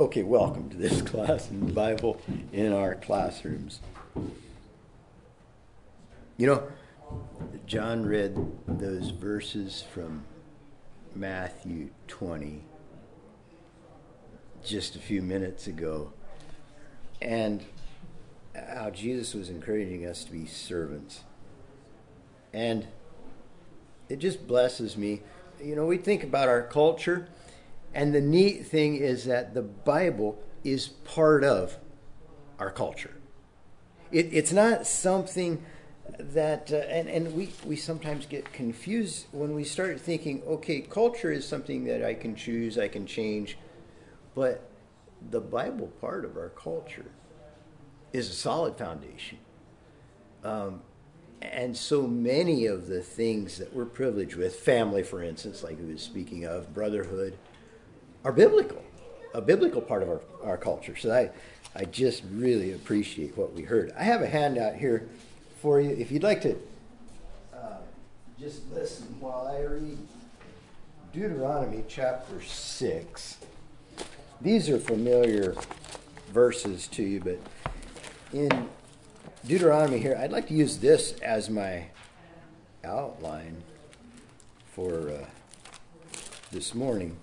Okay, welcome to this class in the Bible in our classrooms. You know, John read those verses from Matthew 20 just a few minutes ago, and how Jesus was encouraging us to be servants. And it just blesses me. You know, we think about our culture, and the neat thing is that the Bible is part of our culture. It's not something that, and we sometimes get confused when we start thinking, okay, culture is something that I can choose, I can change, but the Bible part of our culture is a solid foundation. And so many of the things that we're privileged with, family, for instance, like we were speaking of, brotherhood, are biblical, a biblical part of our culture. So I just really appreciate what we heard. I have a handout here for you. If you'd like to just listen while I read Deuteronomy chapter 6. These are familiar verses to you, but in Deuteronomy here, I'd like to use this as my outline for this morning.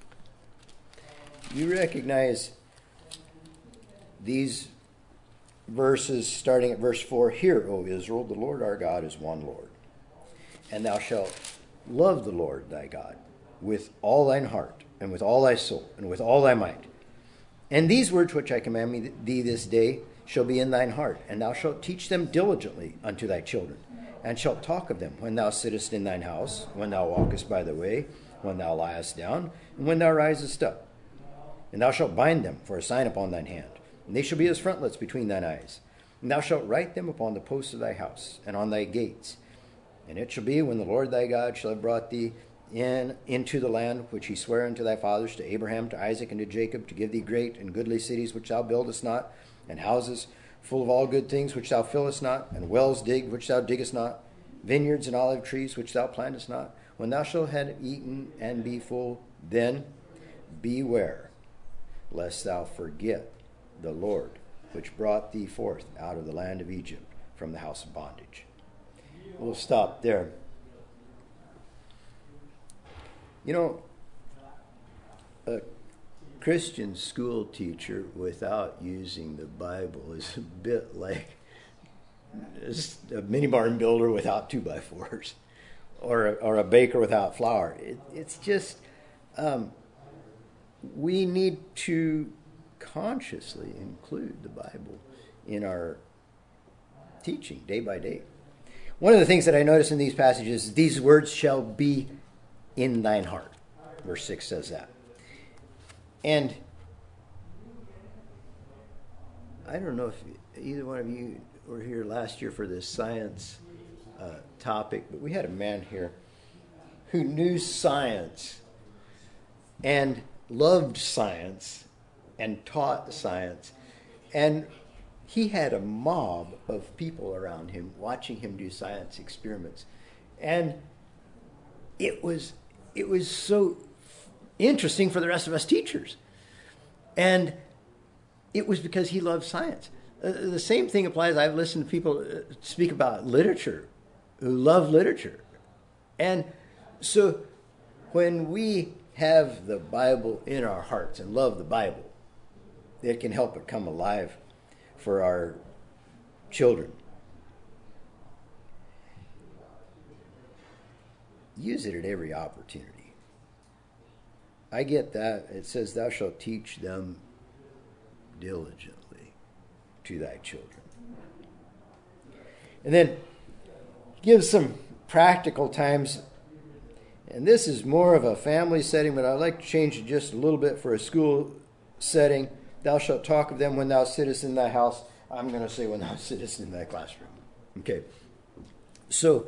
You recognize these verses starting at verse 4. Hear, O Israel, the Lord our God is one Lord. And thou shalt love the Lord thy God with all thine heart, and with all thy soul, and with all thy might. And these words which I command thee this day shall be in thine heart, and thou shalt teach them diligently unto thy children, and shalt talk of them when thou sittest in thine house, when thou walkest by the way, when thou liest down, and when thou risest up. And thou shalt bind them for a sign upon thine hand, and they shall be as frontlets between thine eyes. And thou shalt write them upon the posts of thy house, and on thy gates. And it shall be, when the Lord thy God shall have brought thee into the land which he sware unto thy fathers, to Abraham, to Isaac, and to Jacob, to give thee great and goodly cities which thou buildest not, and houses full of all good things which thou fillest not, and wells digged which thou diggest not, vineyards and olive trees which thou plantest not. When thou shalt have eaten and be full, then beware, lest thou forget the Lord, which brought thee forth out of the land of Egypt from the house of bondage. We'll stop there. You know, a Christian school teacher without using the Bible is a bit like a mini barn builder without 2x4s, or a baker without flour. It's just, we need to consciously include the Bible in our teaching day by day. One of the things that I notice in these passages is these words shall be in thine heart. Verse 6 says that. And I don't know if either one of you were here last year for this science topic, but we had a man here who knew science and loved science and taught science. And he had a mob of people around him watching him do science experiments. And it was so interesting for the rest of us teachers. And it was because he loved science. The same thing applies. I've listened to people speak about literature who love literature. And so when we have the Bible in our hearts and love the Bible, it can help it come alive for our children. Use it at every opportunity. I get that. It says, thou shalt teach them diligently to thy children. And then give some practical times. And this is more of a family setting, but I'd like to change it just a little bit for a school setting. Thou shalt talk of them when thou sittest in thy house. I'm going to say when thou sittest in thy classroom. Okay. So,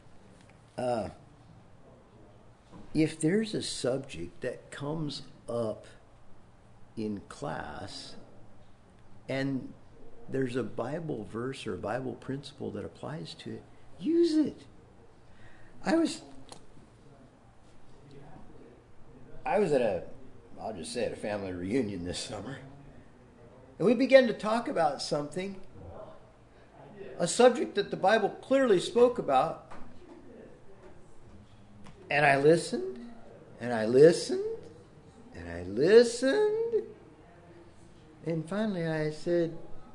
if there's a subject that comes up in class and there's a Bible verse or a Bible principle that applies to it, use it. I was at I'll just say it, a family reunion this summer. And we began to talk about something, a subject that the Bible clearly spoke about. And I listened, and I listened, and I listened. And finally I said,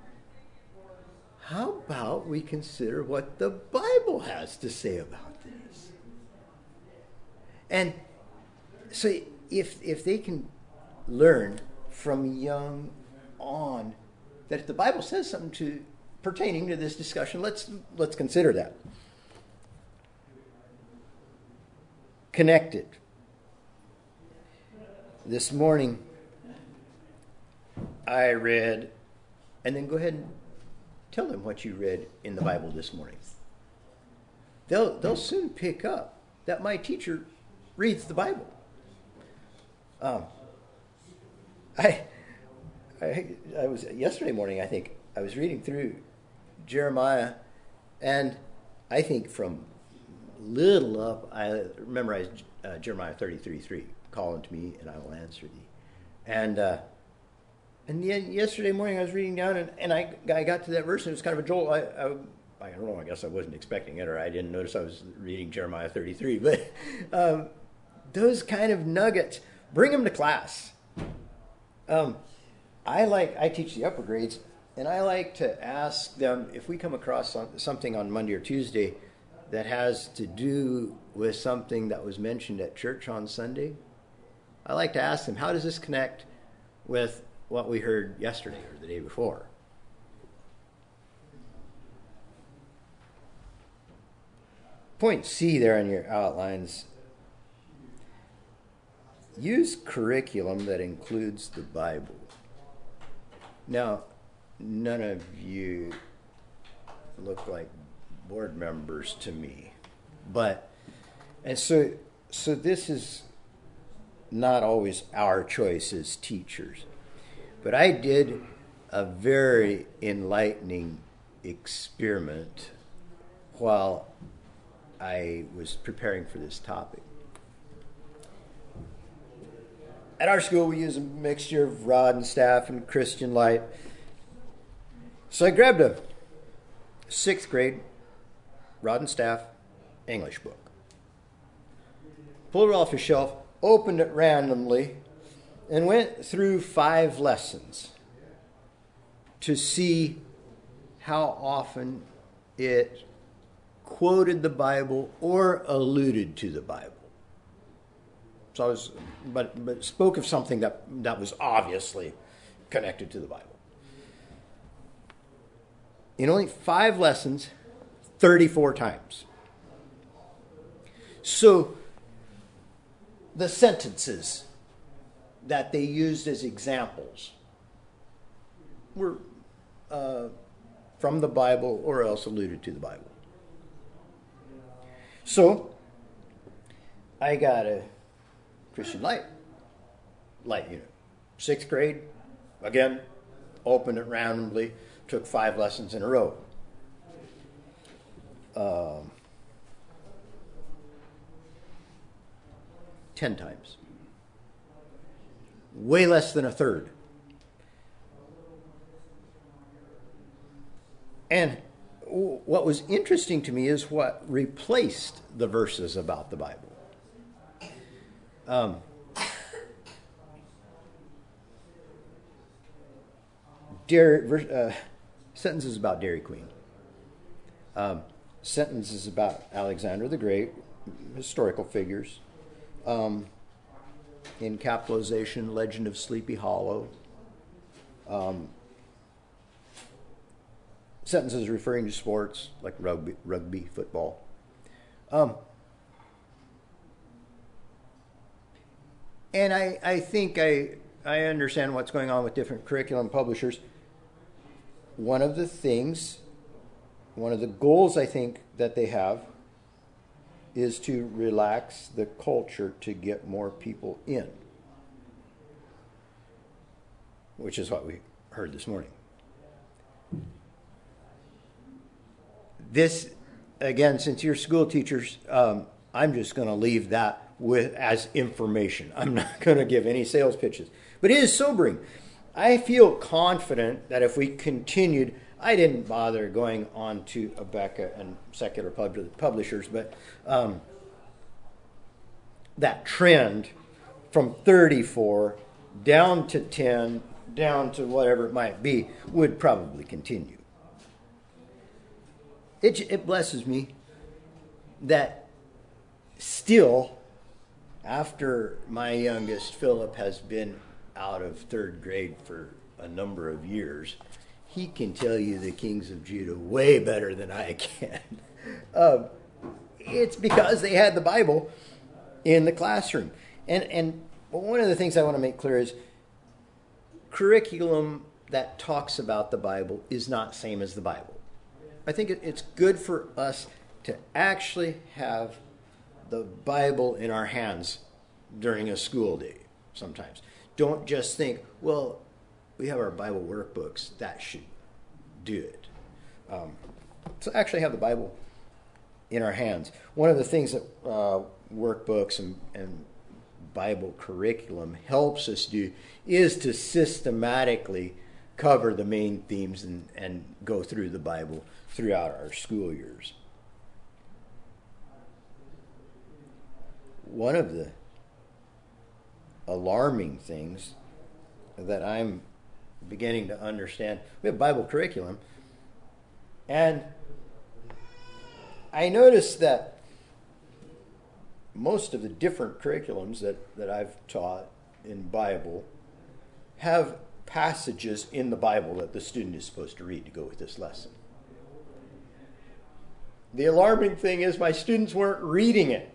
how about we consider what the Bible has to say about this? And so if they can learn from young on that if the Bible says something pertaining to this discussion, let's consider that. Connected. This morning I read, and then go ahead and tell them what you read in the Bible this morning. They'll soon pick up that my teacher reads the Bible. I was yesterday morning, I think, I was reading through Jeremiah, and I think from little up, I memorized Jeremiah 33:3. Call unto me, and I will answer thee. And then yesterday morning, I was reading down, and I got to that verse, and it was kind of a jolt. I don't know. I guess I wasn't expecting it, or I didn't notice I was reading Jeremiah 33. But those kind of nuggets, bring them to class. I teach the upper grades, and I like to ask them if we come across something on Monday or Tuesday that has to do with something that was mentioned at church on Sunday. I like to ask them, how does this connect with what we heard yesterday or the day before? Point C there in your outlines. Use curriculum that includes the Bible. Now, none of you look like board members to me, so this is not always our choice as teachers. But I did a very enlightening experiment while I was preparing for this topic. At our school, we use a mixture of Rod and Staff and Christian Light. So I grabbed a 6th grade Rod and Staff English book, pulled it off the shelf, opened it randomly, and went through 5 lessons to see how often it quoted the Bible or alluded to the Bible. So I was, but spoke of something that was obviously connected to the Bible. In only 5 lessons, 34 times. So the sentences that they used as examples were from the Bible or else alluded to the Bible. So I got a Christian Light unit. 6th grade, again, opened it randomly, took 5 lessons in a row. 10 times. Way less than a third. And what was interesting to me is what replaced the verses about the Bible. Sentences about Dairy Queen. Sentences about Alexander the Great, historical figures. In capitalization, Legend of Sleepy Hollow. Sentences referring to sports like rugby, football. And I think I understand what's going on with different curriculum publishers. One of the goals I think that they have is to relax the culture to get more people in, which is what we heard this morning. This, again, since you're school teachers, I'm just going to leave that as information. I'm not going to give any sales pitches. But it is sobering. I feel confident that if we continued, I didn't bother going on to Abeka and secular publishers, but that trend from 34 down to 10, down to whatever it might be, would probably continue. It blesses me that still, after my youngest, Philip, has been out of third grade for a number of years, he can tell you the kings of Judah way better than I can. It's because they had the Bible in the classroom. And one of the things I want to make clear is curriculum that talks about the Bible is not same as the Bible. I think it's good for us to actually have the Bible in our hands during a school day sometimes. Don't just think, well, we have our Bible workbooks, that should do it. So actually have the Bible in our hands. One of the things that workbooks and Bible curriculum helps us do is to systematically cover the main themes and go through the Bible throughout our school years. One of the alarming things that I'm beginning to understand, we have Bible curriculum, and I noticed that most of the different curriculums that I've taught in Bible have passages in the Bible that the student is supposed to read to go with this lesson. The alarming thing is my students weren't reading it.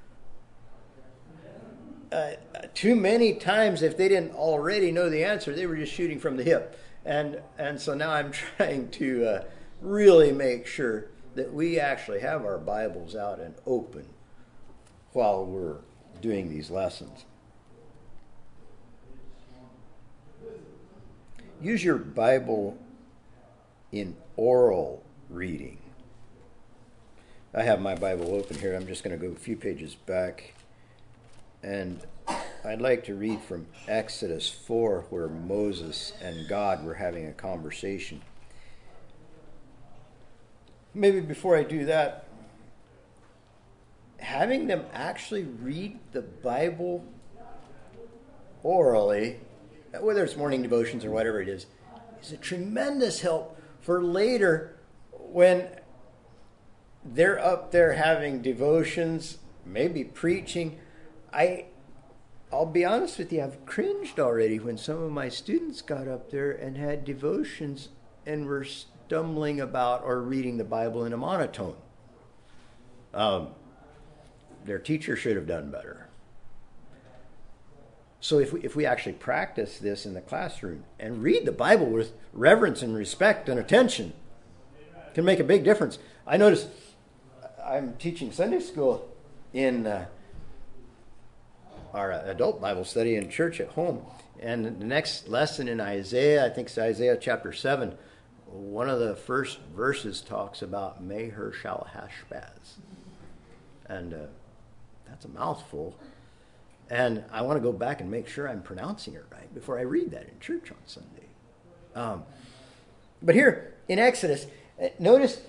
Too many times, if they didn't already know the answer, they were just shooting from the hip. And so now I'm trying to really make sure that we actually have our Bibles out and open while we're doing these lessons. Use your Bible in oral reading. I have my Bible open here. I'm just going to go a few pages back. And I'd like to read from Exodus 4, where Moses and God were having a conversation. Maybe before I do that, having them actually read the Bible orally, whether it's morning devotions or whatever it is a tremendous help for later when they're up there having devotions, maybe preaching. I'll be honest with you, I've cringed already when some of my students got up there and had devotions and were stumbling about or reading the Bible in a monotone. Their teacher should have done better. So if we actually practice this in the classroom and read the Bible with reverence and respect and attention, it can make a big difference. I notice I'm teaching Sunday school in our adult Bible study in church at home. And the next lesson in Isaiah, I think it's Isaiah chapter 7, one of the first verses talks about Maher-shalal-hash-baz. And that's a mouthful. And I want to go back and make sure I'm pronouncing it right before I read that in church on Sunday. But here in Exodus, notice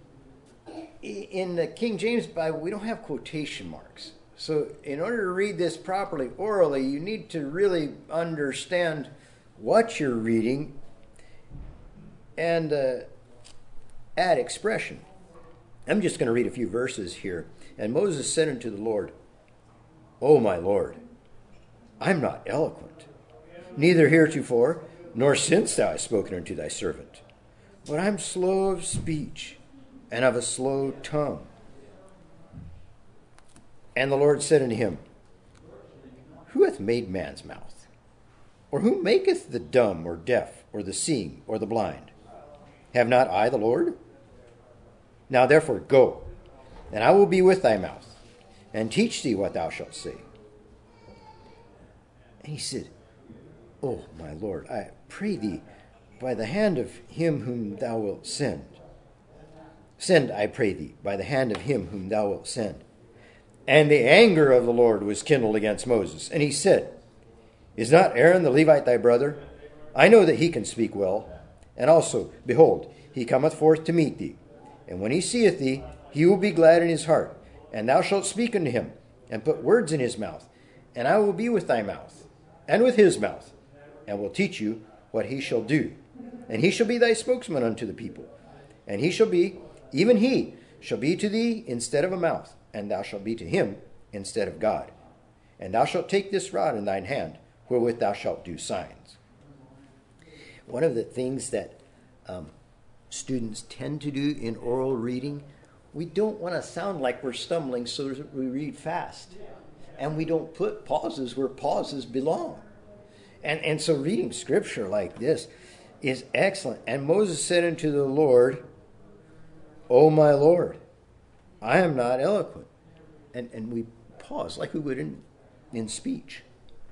in the King James Bible, we don't have quotation marks. So in order to read this properly orally, you need to really understand what you're reading and add expression. I'm just going to read a few verses here. And Moses said unto the Lord, O my Lord, I'm not eloquent, neither heretofore, nor since thou hast spoken unto thy servant, but I'm slow of speech and of a slow tongue. And the Lord said unto him, Who hath made man's mouth? Or who maketh the dumb or deaf or the seeing or the blind? Have not I the Lord? Now therefore go, and I will be with thy mouth, and teach thee what thou shalt say. And he said, O my Lord, I pray thee, by the hand of him whom thou wilt send. Send, I pray thee, by the hand of him whom thou wilt send. And the anger of the Lord was kindled against Moses. And he said, Is not Aaron the Levite thy brother? I know that he can speak well. And also, behold, he cometh forth to meet thee. And when he seeth thee, he will be glad in his heart. And thou shalt speak unto him, and put words in his mouth. And I will be with thy mouth, and with his mouth, and will teach you what he shall do. And he shall be thy spokesman unto the people. And he shall be, even he, shall be to thee instead of a mouth, and thou shalt be to him instead of God. And thou shalt take this rod in thine hand, wherewith thou shalt do signs. One of the things that students tend to do in oral reading, we don't want to sound like we're stumbling, so that we read fast. And we don't put pauses where pauses belong. And so reading scripture like this is excellent. And Moses said unto the Lord, O my Lord, I am not eloquent. And we pause like we would in speech.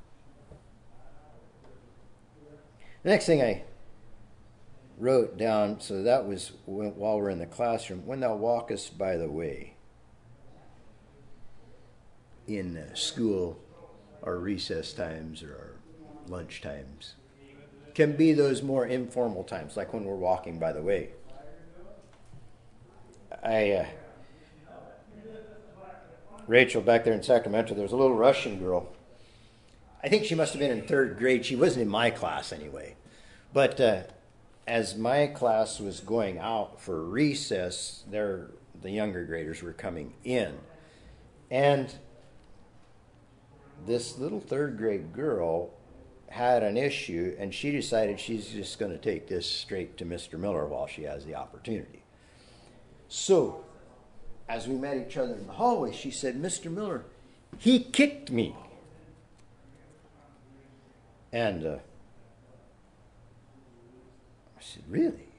The next thing I wrote down, so that was while we're in the classroom, when thou walkest by the way. In school or recess times or lunch times. Can be those more informal times, like when we're walking by the way. Rachel, back there in Sacramento, there was a little Russian girl. I think she must have been in third grade. She wasn't in my class anyway. But as my class was going out for recess, the younger graders were coming in. And this little third grade girl had an issue, and she decided she's just going to take this straight to Mr. Miller while she has the opportunity. So, as we met each other in the hallway, she said, Mr. Miller, he kicked me. And I said, really?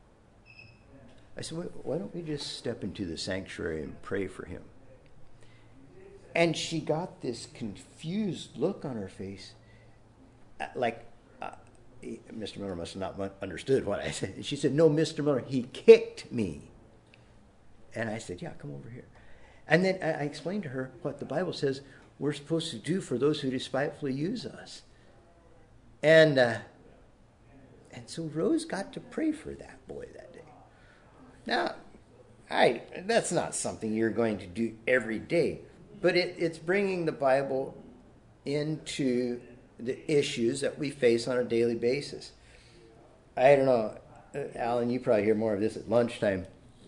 I said, why don't we just step into the sanctuary and pray for him? And she got this confused look on her face, like Mr. Miller must have not understood what I said. She said, no, Mr. Miller, he kicked me. And I said, yeah, come over here. And then I explained to her what the Bible says we're supposed to do for those who despitefully use us. And so Rose got to pray for that boy that day. Now, that's not something you're going to do every day. But it's bringing the Bible into the issues that we face on a daily basis. I don't know, Alan, you probably hear more of this at lunchtime,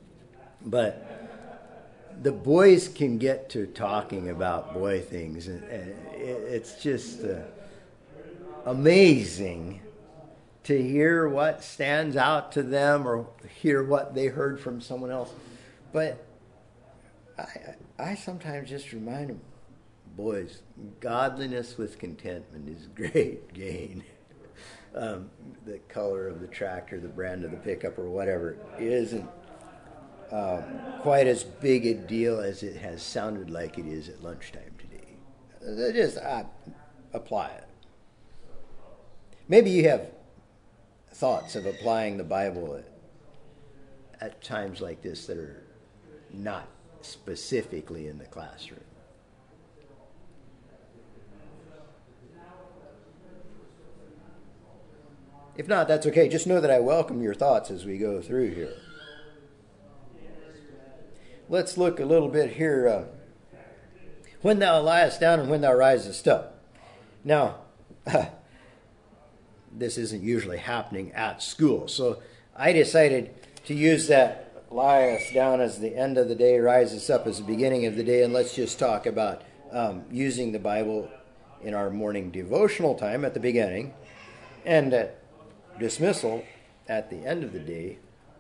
but the boys can get to talking about boy things, and it's just amazing to hear what stands out to them or hear what they heard from someone else. But I sometimes just remind them, boys, godliness with contentment is great gain. The color of the tractor, the brand of the pickup, or whatever isn't quite as big a deal as it has sounded like it is at lunchtime today. Just apply it. Maybe you have thoughts of applying the Bible at times like this that are not specifically in the classroom. If not, that's okay. Just know that I welcome your thoughts as we go through here. Let's look a little bit here. When thou liest down and when thou risest up. Now, this isn't usually happening at school, so I decided to use that liest down as the end of the day, rises up as the beginning of the day, and let's just talk about using the Bible in our morning devotional time at the beginning, and at dismissal at the end of the day.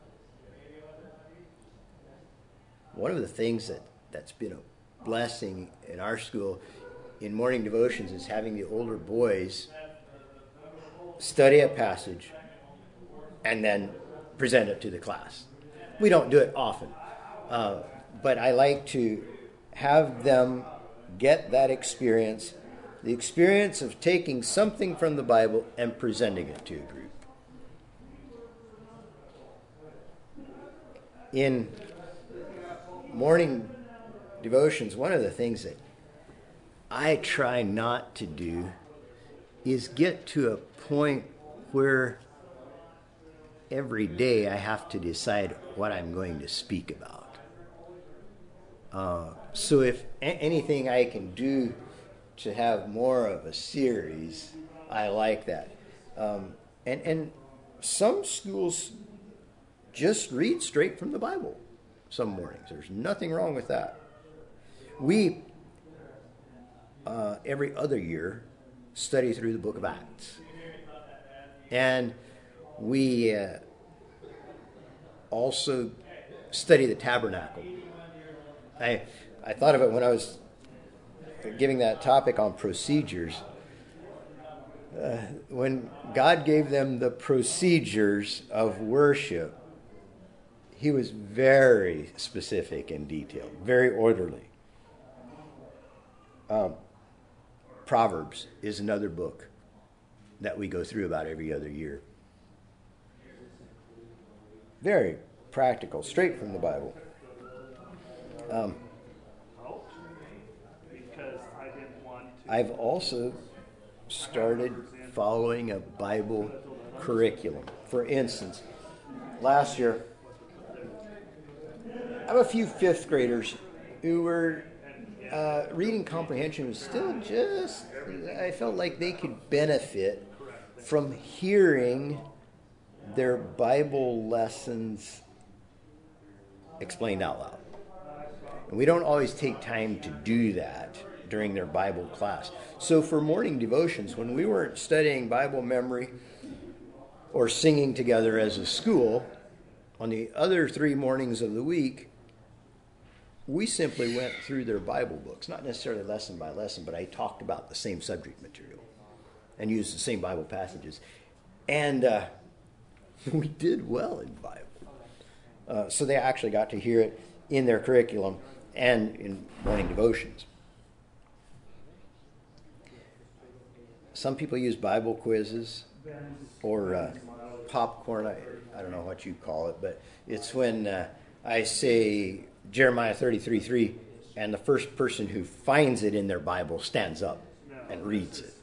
One of the things that's been a blessing in our school in morning devotions is having the older boys study a passage and then present it to the class. We don't do it often, but I like to have them get that experience, the experience of taking something from the Bible and presenting it to a group. In morning devotions, one of the things that I try not to do is get to a point where every day I have to decide what I'm going to speak about. So if anything I can do to have more of a series, I like that. And some schools just read straight from the Bible some mornings. There's nothing wrong with that. We, every other year, study through the book of Acts. And we also study the tabernacle. I thought of it when I was giving that topic on procedures. When God gave them the procedures of worship, he was very specific and detailed, very orderly. Proverbs is another book that we go through about every other year. Very practical, straight from the Bible. I've also started following a Bible curriculum. For instance, last year, I have a few fifth graders who were reading comprehension was still just, I felt like they could benefit from hearing their Bible lessons explained out loud. And we don't always take time to do that during their Bible class. So for morning devotions, when we weren't studying Bible memory or singing together as a school, on the other 3 mornings of the week, we simply went through their Bible books, not necessarily lesson by lesson, but I talked about the same subject material and used the same Bible passages. And we did well in Bible. So they actually got to hear it in their curriculum and in morning devotions. Some people use Bible quizzes or popcorn. I don't know what you call it, but it's when I say Jeremiah 33:3, and the first person who finds it in their Bible stands up and reads it.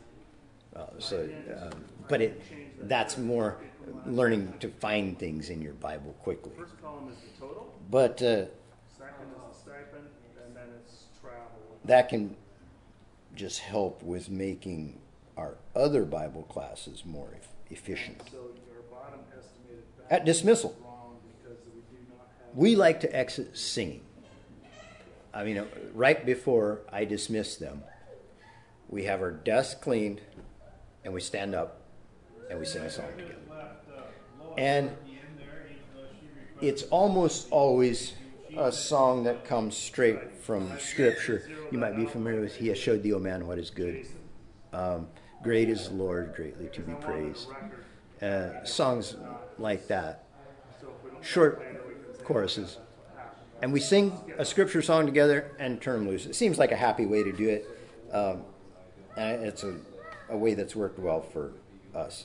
But that's more learning to find things in your Bible quickly. First column is the total. But second is the stipend, and then it's travel. That can just help with making our other Bible classes more efficient. So your bottom estimated At dismissal, wrong because we do not have. we like to exit singing. I mean, right before I dismiss them, we have our desk cleaned, and we stand up, and we sing a song together. And it's almost always a song that comes straight from Scripture. You might be familiar with, He has showed thee, O man, what is good. Great is the Lord, greatly to be praised. Songs like that. Short choruses. And we sing a Scripture song together and turn them loose. It seems like a happy way to do it. And it's a way that's worked well for us.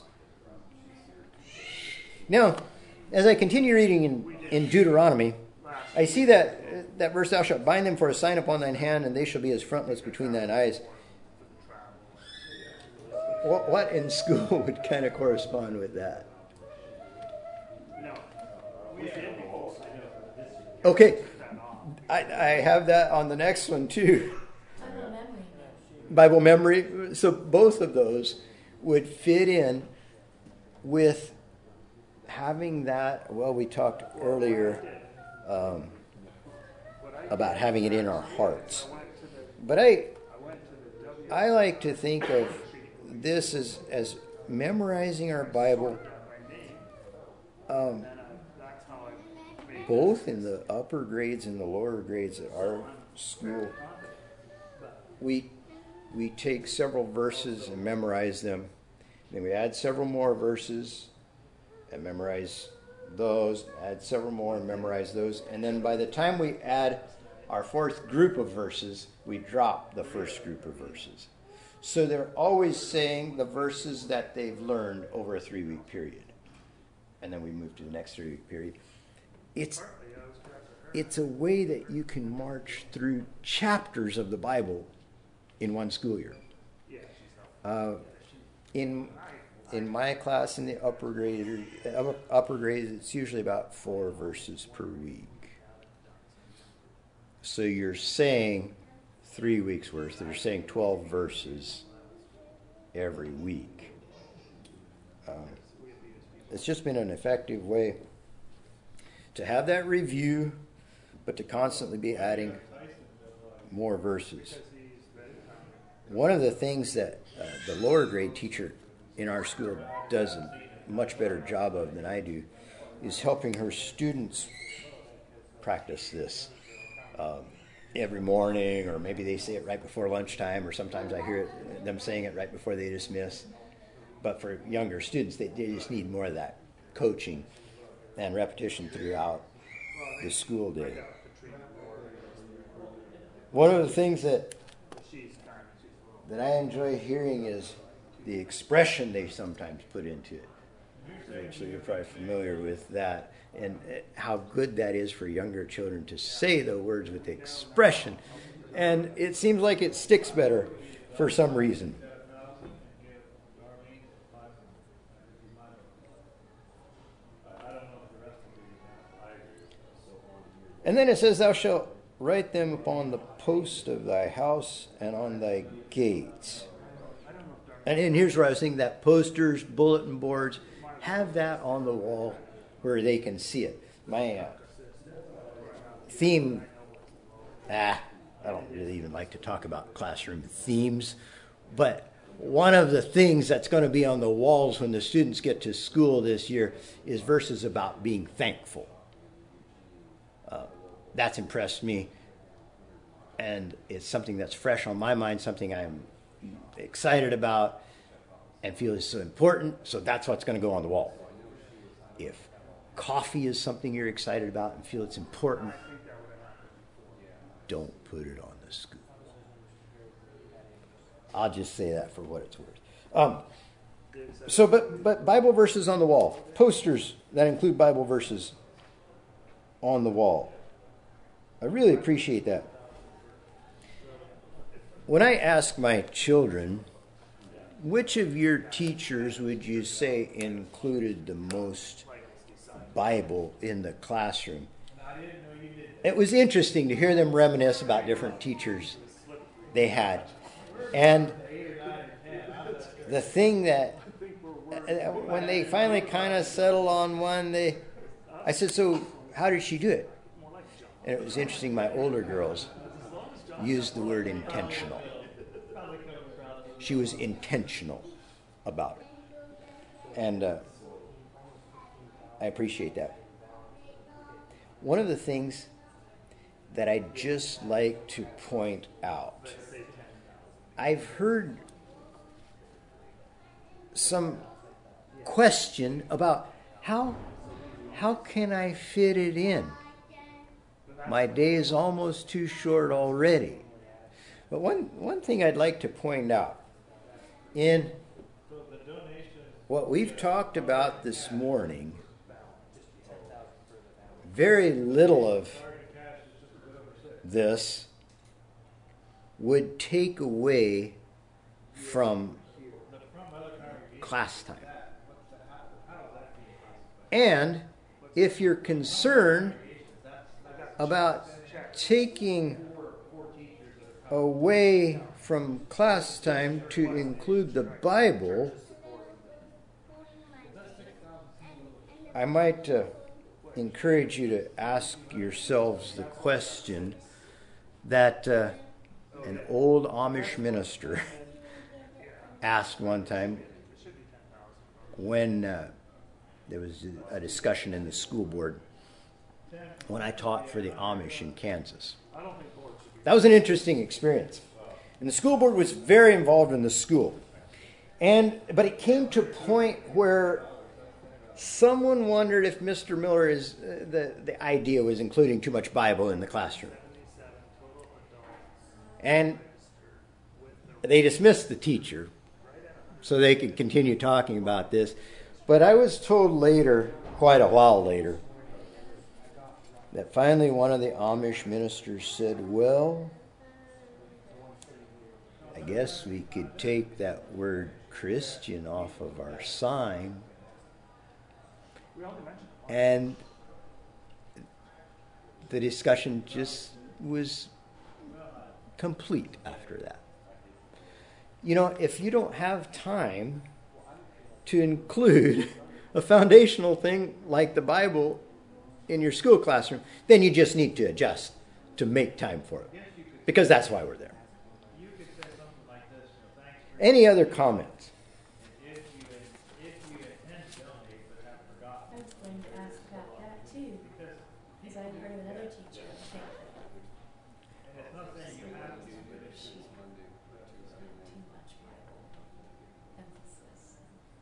Now, as I continue reading in Deuteronomy, I see that verse, thou shalt bind them for a sign upon thine hand, and they shall be as frontlets between thine eyes. What in school would kind of correspond with that? Okay, I have that on the next one too. Bible memory. So both of those would fit in with having that. Well, we talked earlier about having it in our hearts. But I like to think of this as memorizing our Bible, both in the upper grades and the lower grades at our school. We take several verses and memorize them. Then we add several more verses and memorize those, add several more and memorize those. And then by the time we add our fourth group of verses, we drop the first group of verses. So they're always saying the verses that they've learned over a 3-week period. And then we move to the next 3-week period. It's it's a way that you can march through chapters of the Bible in one school year. In my class, in the upper grades, it's usually about 4 verses per week. So you're saying 3 weeks worth. You're saying 12 verses every week. It's just been an effective way to have that review, but to constantly be adding more verses. One of the things that the lower grade teacher in our school does a much better job of than I do is helping her students practice this every morning, or maybe they say it right before lunchtime, or sometimes I hear them saying it right before they dismiss. But for younger students, they just need more of that coaching and repetition throughout the school day. One of the things that I enjoy hearing is the expression they sometimes put into it. So you're probably familiar with that, and how good that is for younger children to say the words with expression. And it seems like it sticks better for some reason. And then it says, thou shalt write them upon the post of thy house and on thy gates. And here's where I was thinking, that posters, bulletin boards, have that on the wall where they can see it. My theme, I don't really even like to talk about classroom themes, but one of the things that's going to be on the walls when the students get to school this year is verses about being thankful. That's impressed me, and it's something that's fresh on my mind, something I'm excited about and feel is so important, so that's what's going to go on the wall. If coffee is something you're excited about and feel it's important, don't put it on the school. I'll just say that for what it's worth. But Bible verses on the wall, posters that include Bible verses on the wall. I really appreciate that. When I ask my children, which of your teachers would you say included the most Bible in the classroom? It was interesting to hear them reminisce about different teachers they had. And the thing that, when they finally kind of settled on one, I said, so how did she do it? And it was interesting, my older girls used the word intentional. She was intentional about it. And I appreciate that. One of the things that I just like to point out, I've heard some question about how can I fit it in? My day is almost too short already. But one thing I'd like to point out, in what we've talked about this morning, very little of this would take away from class time. And if you're concerned about taking away from class time to include the Bible, I might encourage you to ask yourselves the question that an old Amish minister asked one time when there was a discussion in the school board when I taught for the Amish in Kansas. That was an interesting experience. And the school board was very involved in the school. But it came to a point where someone wondered if Mr. Miller the idea was including too much Bible in the classroom. And they dismissed the teacher so they could continue talking about this. But I was told later, quite a while later, that finally one of the Amish ministers said, well, I guess we could take that word Christian off of our sign. And the discussion just was complete after that. You know, if you don't have time to include a foundational thing like the Bible in your school classroom, then you just need to adjust to make time for it. Because that's why we're there. Any other comments? I was going to ask about that too, because I've heard of another teacher. Too much Bible emphasis.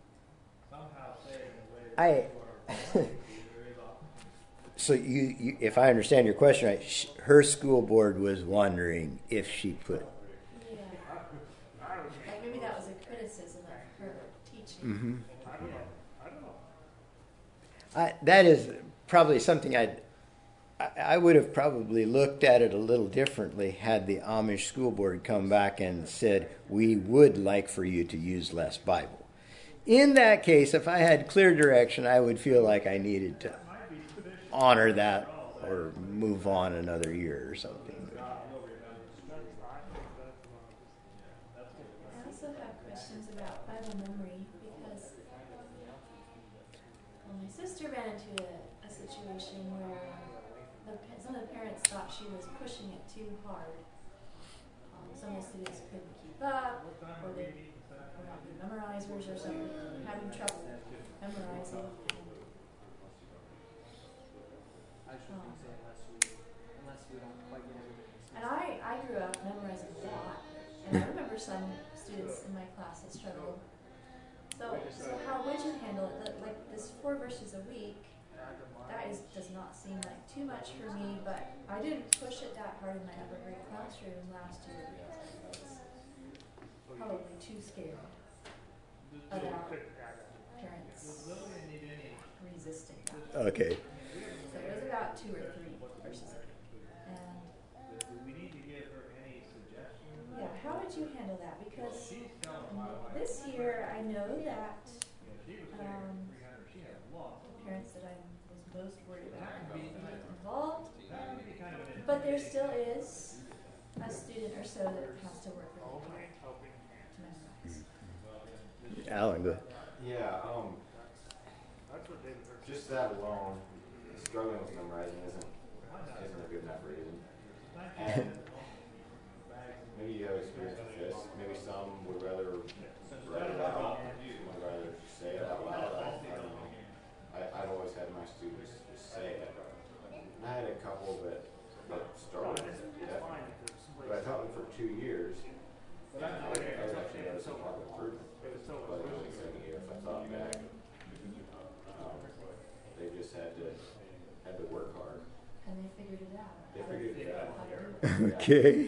So you, if I understand your question right, her school board was wondering if she put. Yeah. Like maybe that was a criticism of her teaching. Mm-hmm. I don't know. That is probably something I would have probably looked at it a little differently had the Amish school board come back and said, we would like for you to use less Bible. In that case, if I had clear direction, I would feel like I needed to honor that or move on another year or something. I also have questions about Bible memory because my sister ran into a situation where some of the parents thought she was pushing it too hard. Some of the students couldn't keep up, or they were not good memorizers or something, having trouble memorizing. And I grew up memorizing a lot, and I remember some students in my class that struggled. So how would you handle it? Like this 4 verses a week, that does not seem like too much for me, but I didn't push it that hard in my upper grade classroom last year because I was probably too scared about parents resisting that. Okay. So it was about 2 or 3 verses a week. And yeah, how would you handle that? Because this year I know that the parents that I was most worried about are involved, but there still is a student or so that has to work really hard to memorize. Alan, go ahead. Yeah, just that alone, struggling with memorizing isn't a good enough reason. And maybe you have experience with this. Maybe some would rather write it out. Some would rather just say it out loud. I don't know. I've always had my students just say it. And I had a couple that struggled with it, definitely. But I taught them for 2 years. I was actually noticing a lot of improvement. But in the second year, if I thought back, they just had to work hard. And they figured it out. They figured it out. Okay.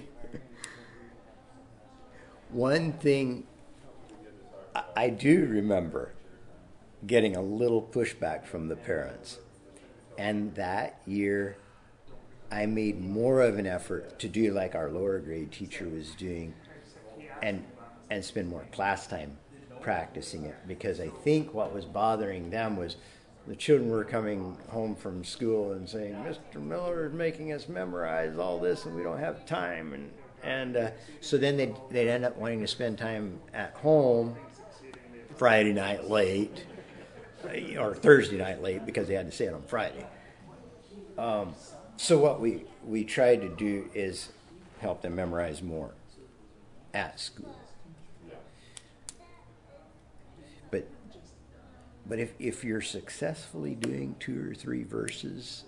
One thing I do remember getting a little pushback from the parents. And that year, I made more of an effort to do like our lower grade teacher was doing and spend more class time practicing it. Because I think what was bothering them was the children were coming home from school and saying, Mr. Miller is making us memorize all this and we don't have time. And so then they'd end up wanting to spend time at home Friday night late or Thursday night late because they had to say it on Friday. So what we tried to do is help them memorize more at school. But if you're successfully doing 2 or 3 verses,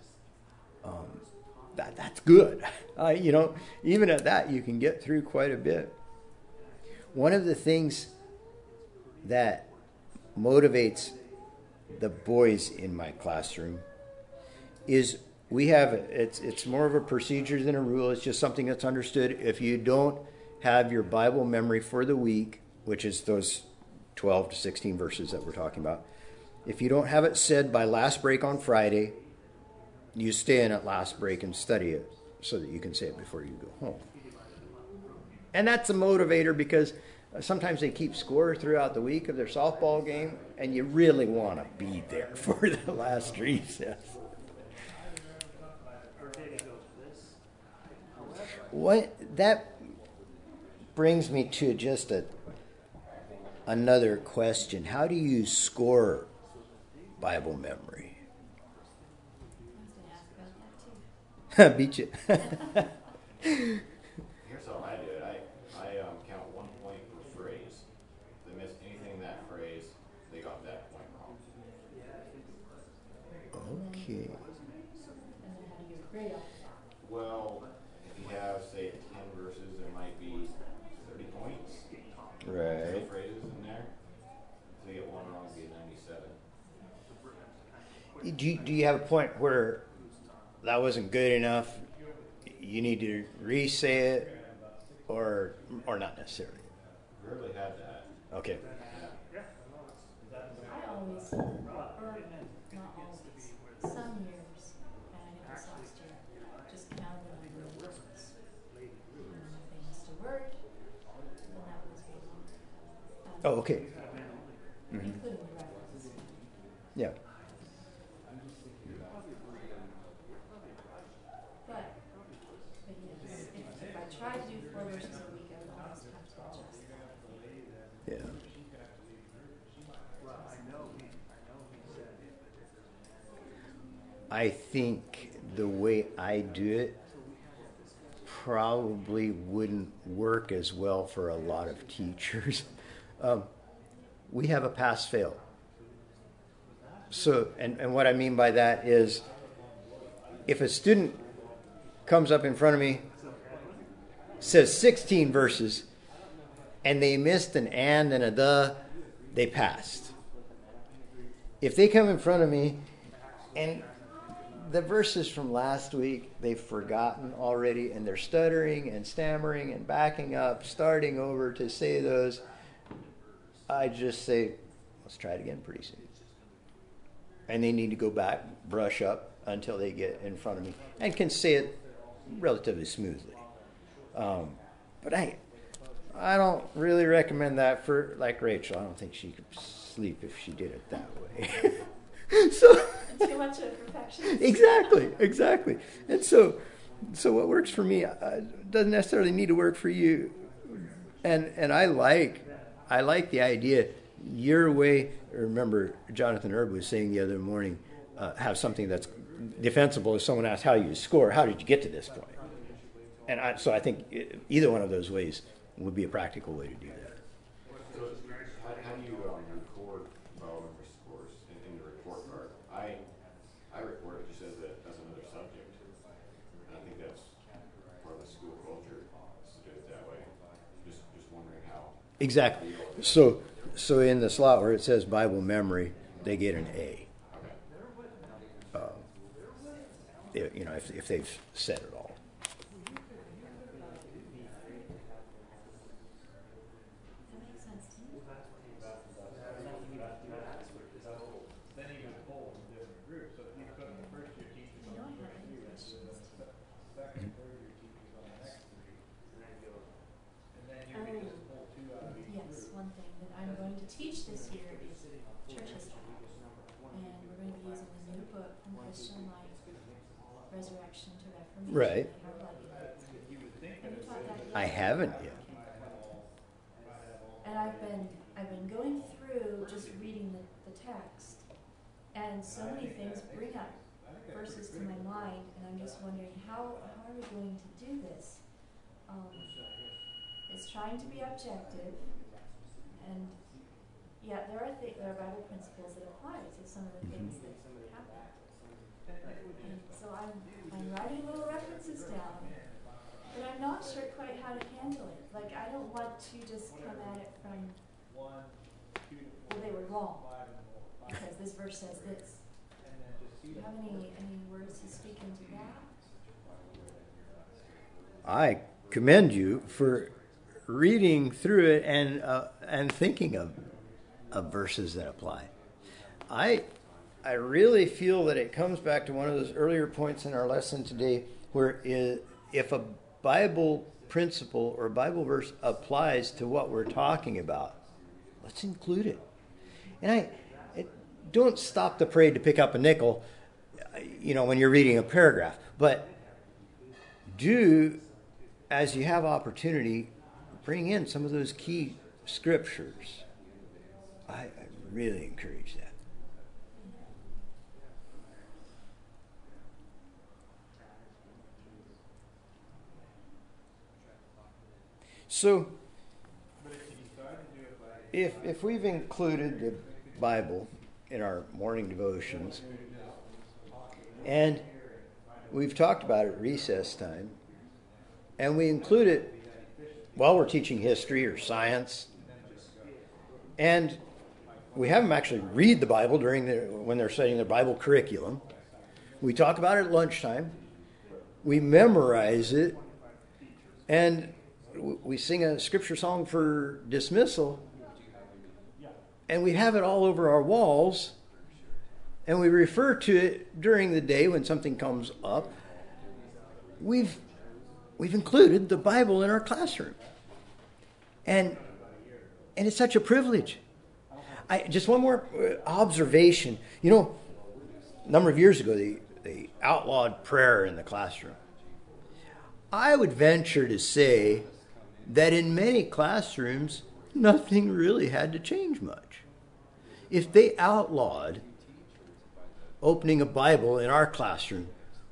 that's good. Even at that, you can get through quite a bit. One of the things that motivates the boys in my classroom is we have it's more of a procedure than a rule. It's just something that's understood. If you don't have your Bible memory for the week, which is those 12 to 16 verses that we're talking about, if you don't have it said by last break on Friday, you stay in at last break and study it so that you can say it before you go home. And that's a motivator because sometimes they keep score throughout the week of their softball game, and you really want to be there for the last recess. What that brings me to just another question. How do you score Bible memory? Beat you. Here's how I do it. I count 1 point per phrase. If they missed anything in that phrase, they got that point wrong. Okay. Well, if you have, say, 10 verses, there might be 30 points. Right. 2 phrases in there. So you get one wrong, it'd be 97. Do you have a point where that wasn't good enough? You need to re-say it, or not necessarily? Rarely had that. Okay. I always, or not always, some years, and I did this last year, just counted the number of words. And if they missed a word, then that was wrong. Oh, okay. Including the references. Yeah. But yes, if I tried to do 4 verses a week, I would almost have to adjust that. Yeah. I think the way I do it probably wouldn't work as well for a lot of teachers. We have a pass-fail. So, and what I mean by that is, if a student comes up in front of me, says 16 verses, and they missed an and a the, they passed. If they come in front of me and the verses from last week they've forgotten already, and they're stuttering and stammering and backing up, starting over to say those, I just say, let's try it again pretty soon. And they need to go back, brush up until they get in front of me and can say it relatively smoothly. But I don't really recommend that for, like Rachel. I don't think she could sleep if she did it that way. So Too much of perfection. Exactly. And so what works for me doesn't necessarily need to work for you. And I like the idea your way. Remember, Jonathan Erb was saying the other morning, have something that's defensible. If someone asks how you score, how did you get to this point? And so I think either one of those ways would be a practical way to do that. So how do you record Bible memory scores in the report card? I record it just as another subject. And I think that's part of the school culture to do it that way. Just wondering how. Exactly. So in the slot where it says Bible memory, they get an A. Okay. If they've said it all. That makes sense to me. You know I have any questions. Yes, one thing that I'm going to teach this year is church history. And we're going to be using the new book from Christian Life, Resurrection to Reformation. Right. Have you taught that yet? I haven't yet. And I've been going through just reading the text, and so many things bring up verses to my mind, and I'm just wondering how are we going to do this? It's trying to be objective, and yet there are Bible principles that apply to some of the things that happen. And so I'm writing little references down, but I'm not sure quite how to handle it. Like, I don't want to just come at it from, well, they were wrong, because this verse says this. Do you have any words to speak into that? I commend you for reading through it and thinking of verses that apply. I really feel that it comes back to one of those earlier points in our lesson today where if a Bible principle or Bible verse applies to what we're talking about, let's include it. And don't stop the parade to pick up a nickel, when you're reading a paragraph. But do, as you have opportunity, bring in some of those key scriptures. I really encourage that. So, if we've included the Bible in our morning devotions, and we've talked about it at recess time, and we include it while we're teaching history or science, and we have them actually read the Bible when they're studying their Bible curriculum. We talk about it at lunchtime. We memorize it, and we sing a scripture song for dismissal, and we have it all over our walls, and we refer to it during the day when something comes up. We've included the Bible in our classroom, and it's such a privilege. Just one more observation. A number of years ago, they outlawed prayer in the classroom. I would venture to say that in many classrooms, nothing really had to change much. If they outlawed opening a Bible in our classroom,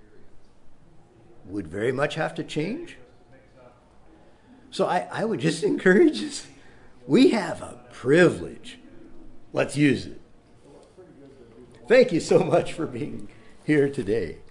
would very much have to change? So I would just encourage us. We have a privilege. Let's use it. Thank you so much for being here today.